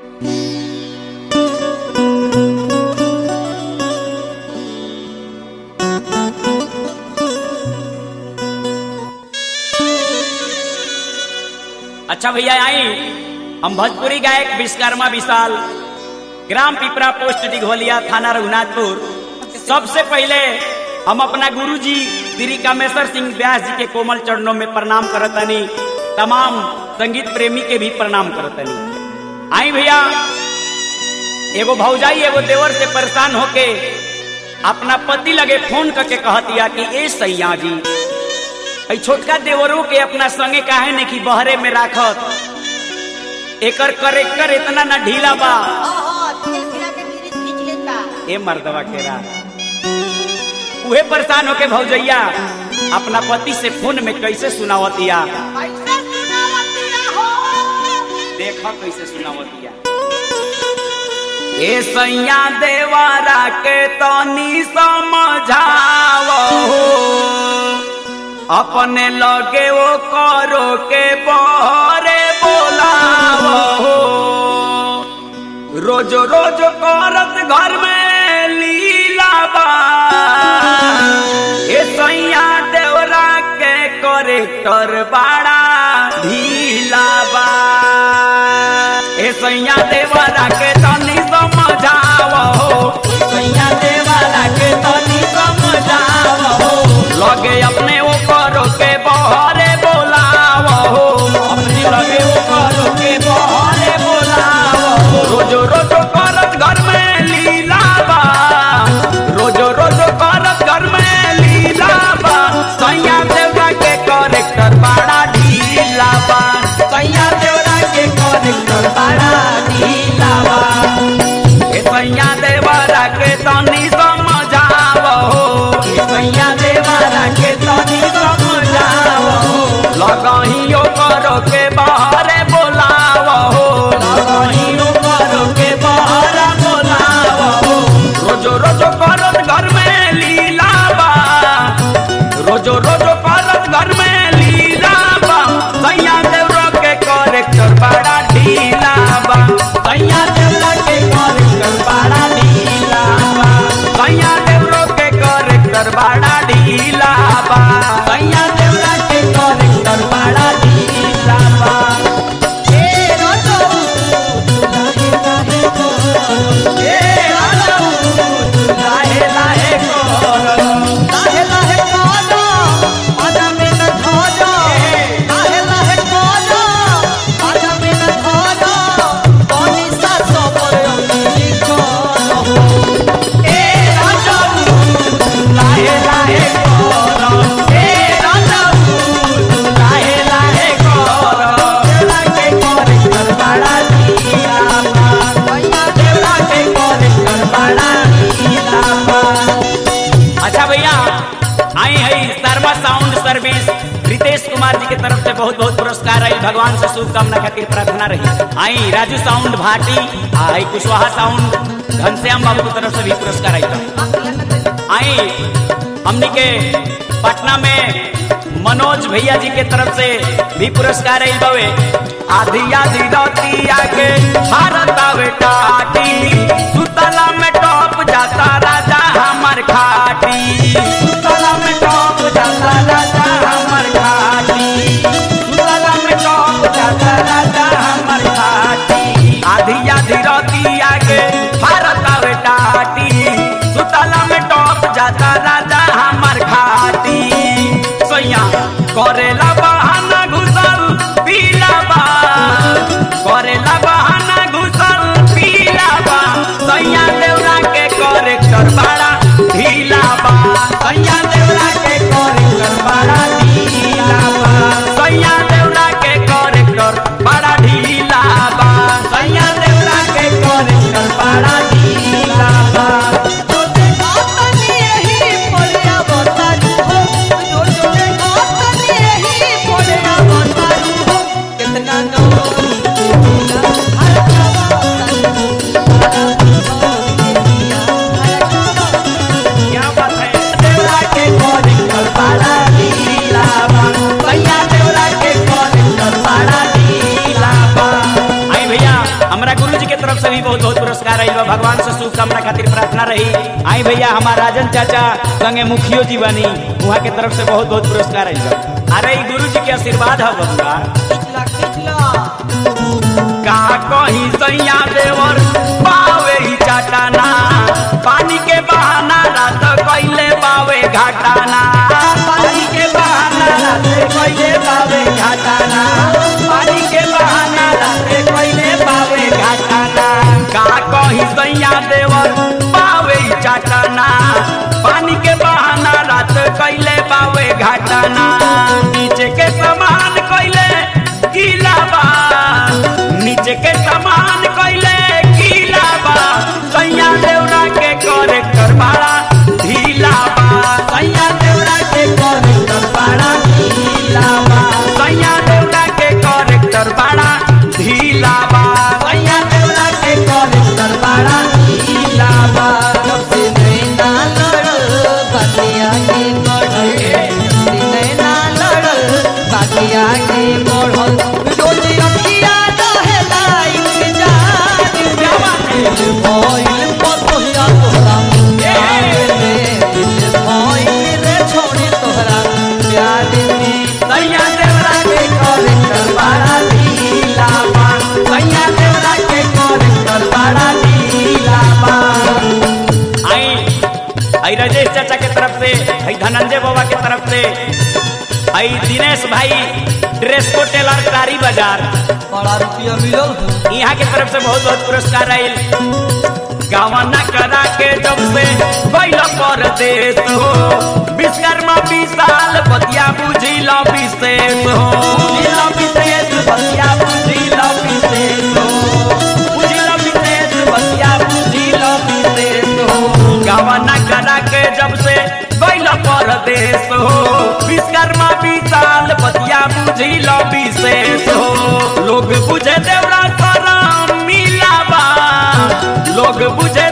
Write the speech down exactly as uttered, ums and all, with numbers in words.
अच्छा भैया आई हम भोजपुरी गायक विश्वकर्मा विशाल, ग्राम पिपरा, पोस्ट दिघोलिया, थाना रघुनाथपुर। सबसे पहले हम अपना गुरुजी श्री कामेश्वर सिंह व्यास जी के कोमल चरणों में प्रणाम करतनी, तमाम संगीत प्रेमी के भी प्रणाम करतनी। आई भैया, एगो भौजाई एगो देवर से परेशान होके अपना पति लगे फोन करके कहतिया कि ए सैया जी, छोटका देवरों के अपना संगे काहे ने की बहरे में राखत, एकर करेक्टर इतना ना ढीला बा। ए मर्दवा के रा उहे परेशान होके भौजैया अपना पति से फोन में कैसे सुनावतिया, देखा कैसे सुनावतिया। ए सैया देवारा के तनी समझावो, अपने लगे वो करो के बहरे बोलावो, रोज रोज करत घर में लीला बा। ए सैया देवरा के करेक्टर बड़ा ढीला बा। ए सैया देवरा के तनी समझावो, सैया देवरा के तनी समझावो, लगे अपने वो करो के बहरे बोलावो, अपने लगे वो करो के बहरे बोलावो, रोज रोज करत घर में लीला बा, रोज रोज करत घर में लीला बा। सैया देवरा के करेक्टर बड़ा ढीला बा, सैया देवरा के करेक्टर बड़ा ढीला बा। ए सैया देवरा के तनी समझावो, सैया देवरा के तनी समझावो, लगाहियो करो के बहरे बोलावो, लगाहियो करो के बहरे बोलावो, रोज रोज करत घर में लीला बा, रोज रोज करत घर में लीला बा। सैया देवरा के करेक्टर बड़ा ढीला बा, सैया देवरा के करेक्टर बड़ा ढीला बा, सैया देवरा के करेक्टर बड़ा ढीला बा, सैया देवरा के करेक्टर बड़ा ढीला बा। ए रोजो लाहे लाहे करो, ए रोजो लाहे लाहे करो, लाहे लाहे करो, आजा में न धरो, लाहे लाहे करो, आजा में न धरो, पानी सा सबर अंगी करो। ए रोजो लाहे लाहे करो, ए रोजो लाहे लाहे करो, देवरा के करेक्टर बड़ा ढीला बा, सैया देवरा के करेक्टर बड़ा ढीला बा। अच्छा भैया, आई है शर्मा साउंड सर्विस रितेश कुमार जी की तरफ से बहुत बहुत पुरस्कार रही, भगवान से शुभकामना खातिर प्रार्थना रही। आई राजू साउंड भाटी, आई कुशवाहा साउंड घनश्याम बाबू की तरफ से भी पुरस्कार आई। आई हमनी के पटना में मनोज भैया जी के तरफ से भी पुरस्कार आई बवे। आधी आधी राती आके भारत आवे टाटी, सुतला में टॉप जाता राजा हमर खाटी, सुतला में टॉप जाता राजा हमर खाटी, सुतला में टॉप जाता राजा हमर खाटी। आधी आधी राती आके भारत आवे टाटी, सुतला में टॉप जाता राजा हमर खाटी। सैया करेला बहाना घुसल पीला बा, करेला बहाना घुसल पीला बा। सैया देवरा के करेक्टर बड़ा ढीला बा, सैया देवरा के करेक्टर बड़ा ढीला बा, सैया देवरा के करेक्टर बड़ा ढीला बा, सैया देवरा के करेक्टर बड़ा ढीला बा। कितना रही बा, भगवान से शुभकामना खातिर प्रार्थना रही। आई भैया हमारा राजन चाचा संगे मुखियो जी बनी, वहाँ के तरफ से बहुत बहुत पुरस्कार आई बा। अरे गुरु जी के आशीर्वाद है बबुआ। का कहीं सैया देवर पावे ही चाटाना, पानी के बहाना रात कैले पावे घाटाना, पानी के बहाना रात कैले पावे घाटाना, पानी के बहाना रात कैले पावे घाटाना। का कहीं सैया देवर पावे ही चाटाना, पानी के बहाना रात कैले पावे घाटाना। नीचे के समान कैले गीला बा, नीचे के समान कैले गीला बा, सैया देवरा के करे करबाड़ा ढीला बा, सैया देवरा के करे करबाड़ा ढीला बा, सैया देवरा के करे करबाड़ा ढीला बा, सैया देवरा के करे करबाड़ा ढीला बा। आगे बढ़ल रोज अखिया रहेला इंतजार में, भइल पतोहिया तोहरा प्यार में, भइल रे छोड़े तोहरा प्यार में। सैया देवरा के करे करबाड़ा ढीला बा, सैया देवरा के करे करबाड़ा ढीला बा। आई आई राजेश चाचा के तरफ से, आई धनंजय बाबा के तरफ से, आई दिनेश भाई ड्रेस को टेलर कारी बाजार बड़ा रुपया मिलल, यहाँ के तरफ से बहुत बहुत पुरस्कार आयल। गावना करा के जब से बैल परदेश हो, विश्वकर्मा विशाल बतिया बुझिल विशेष हो, बुझिल विशेष बतिया बुझिल विशेष हो, बुझिल विशेष बतिया बुझिल विशेष हो। गावना करा के जब से बैल परदेश हो, विश्वकर्मा विशाल बतिया बुझिल विशेष हो। लोग बुझे देवरा सारा मिलावा, लोग बुझे